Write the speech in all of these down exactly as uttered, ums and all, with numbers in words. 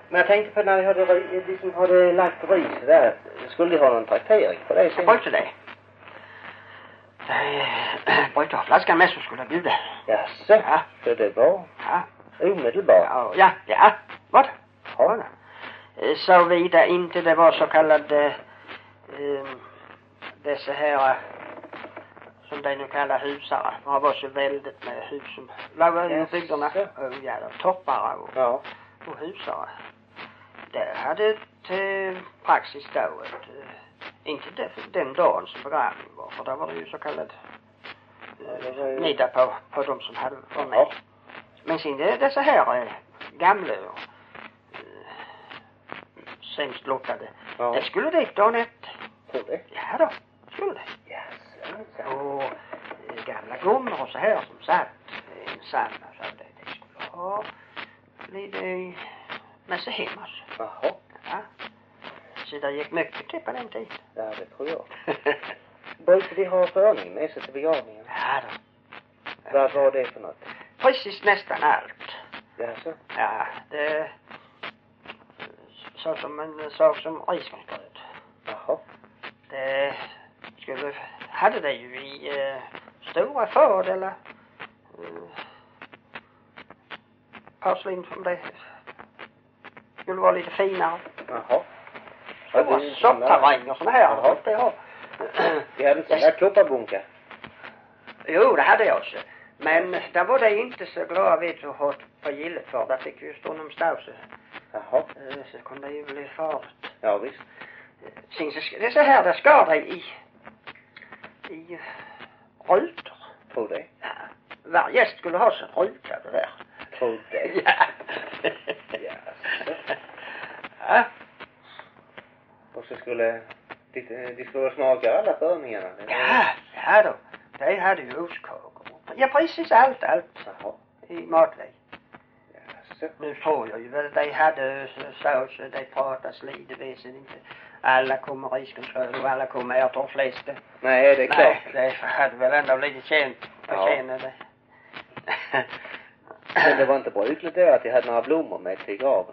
Men jag tänkte på när vi hade, liksom hade lagt ris där, skulle de ha någon traktering på det? Var inte det? Det var inte flaskan med så skulle jag bjuda. Jaså? Ja. Så det var Ja. omedelbart? Ja, ja, ja. Vad? Ja. Så vida inte det var så kallad eh, dessa här som de nu kallar husare. Det var så väldigt med hus som låg i bygderna. Och ja, toppare och, ja. och husare. Det hade ett eh, praxis då att, eh, inte det, den dagen som begravning var, för då var det ju så kallad eh, ju... middag på, på de som hade varit med. Ja. Men sen det, dessa här eh, gamla och eh, sämst lottade, ja. Det skulle dit dagen efter. Tror det? Ja då, skulle det. Yes. Och eh, gamla gummor och så här som satt ensamma så att det, det skulle ha lite med sig hem alltså. Jaha. Ja. Så det gick mycket till på den tiden. Ja, det tror jag. Brukade de ha förordning med sig till begravningen? Ja då. Vad var det för något? Precis nästan allt. Jaså? Ja, det så som en sak som risgrynsgröt. Jaha. Det skulle, hade det ju i uh, stora fad eller uh, porslin som det skulle vara lite finare. Jaha. Stora soppterränger och såna här. Jaha. Det har. Vi hade sådana där kopparbunkar. Jo, det hade jag också. Men där var det inte så glada vid så hårt på gillet för. Där fick ju stå någon stavse. Jaha. Så kunde det ju bli farligt. Ja, visst. Sen så, det är så här, där skar det i i rutor. Tror det? Ja. Varje gäst skulle ha sin ruta det där. Tror det? Ja. Ja. Ja. Och så skulle de, de skulle smaka alla förningarna. Ja, ja då. De hade ju oskakor. Ja, precis allt, allt. Jaha. I matväg. Jaså. Nu tror jag ju väl de hade så så de pratas lite väsen inte. Alla kommer risgrynsgröt och alla kommer ärtor och fläsk. Nej, det är klart. Nej, det hade väl ändå blivit känt. Ja. Känner det. Men det var inte brukligt det att jag hade några blommor med till graven.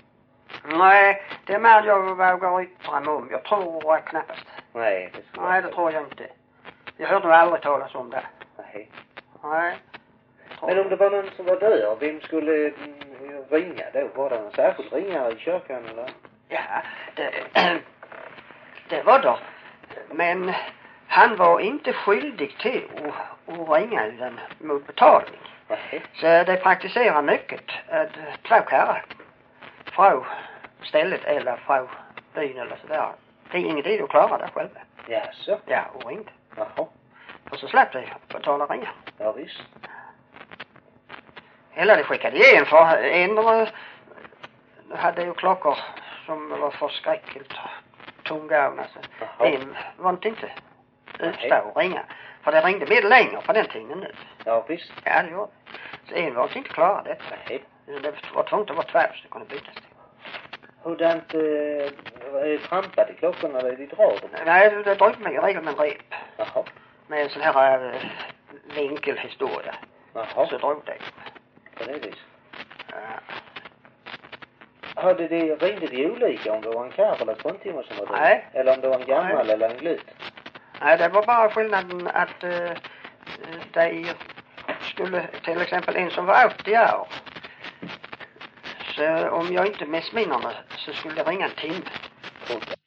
Nej, det är mer jag vågar yttra mig om. Jag tror knappast. Nej, det skulle Nej, det tror jag inte. Jag hörde nog aldrig talas om det. Nej. Nej. Men om det var någon som var död, vem skulle mm, ringa då? Var det en särskild ringare i kyrkan eller? Ja, det, det var då. Men han var inte skyldig till att, att ringa utan mot betalning. Nej. Så det praktiserar mycket att två karlar från stället eller från byn eller sådär. Det är ingen tid att klara det själva. Jaså? Ja, och ringde. Jaha. Och så slapp de betala och ringa. Ja, visst. Eller de skickade igen för en hade ju klockor som var förskräckligt tungavna. Så en var inte inte utstå och ringa. För det ringde med längre på den tiden nu. Ja, visst. Ja, det gjorde det. Så en var inte klara detta. Nej. Det var tvunget att vara två så det kunde bytas till. Hurdant äh, trampade klockorna eller de drar dem? Nej, det drog mig i regel med en rep. Jaha. Med en sån här äh, vinkelhistoria. Jaha. Så drog det. På det vis. Ja. Hade de, ringde de olika om det var en karl eller fruntimmer som var död? Nej. Eller om det var en gammal Nej. eller en glut? Nej, det var bara skillnaden att uh, de skulle, till exempel en som var åttio år. Så om jag inte missminner mig så skulle det ringa en timme. Tror det.